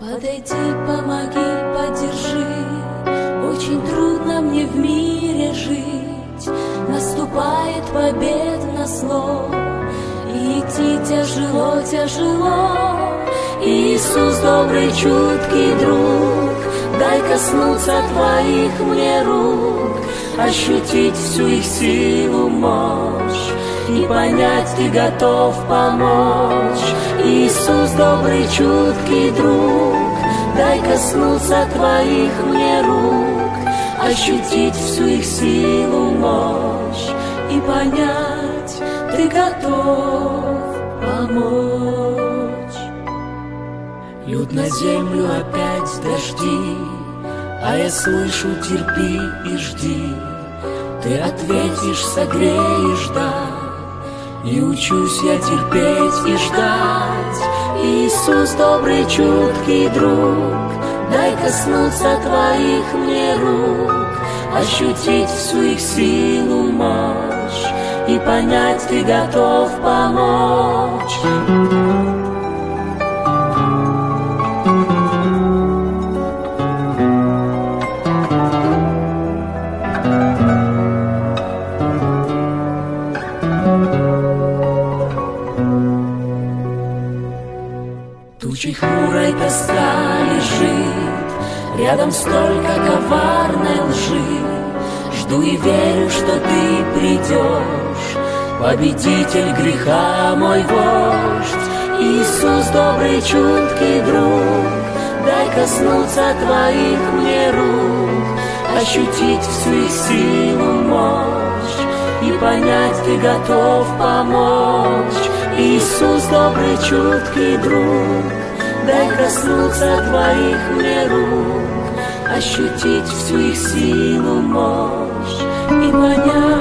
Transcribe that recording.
Подойди, помоги, поддержи. Очень трудно мне в мире жить. Наступает победно зло, и идти тяжело, тяжело. Иисус, добрый, чуткий друг, дай коснуться твоих мне рук, ощутить всю их силу, мощь, и понять, ты готов помочь. Иисус, добрый, чуткий друг, дай коснуться твоих мне рук, ощутить всю их силу, мощь, и понять, ты готов помочь. Льют на землю опять дожди, а я слышу, терпи и жди. Ты ответишь, согреешь, да, и учусь я терпеть и ждать. Иисус, добрый, чуткий друг, дай коснуться твоих мне рук, ощутить всю их силу, мощь, и понять, ты готов помочь. Тучей хмурой тоска лежит, рядом столько коварной лжи. Жду и верю, что ты придешь, победитель греха, мой вождь. Иисус, добрый, чуткий друг, дай коснуться твоих мне рук, ощутить всю их силу, мощь, и понять, ты готов помочь. Иисус, добрый, чуткий друг, дай коснуться твоих мне рук, ощутить всю их силу, мощь, и понять.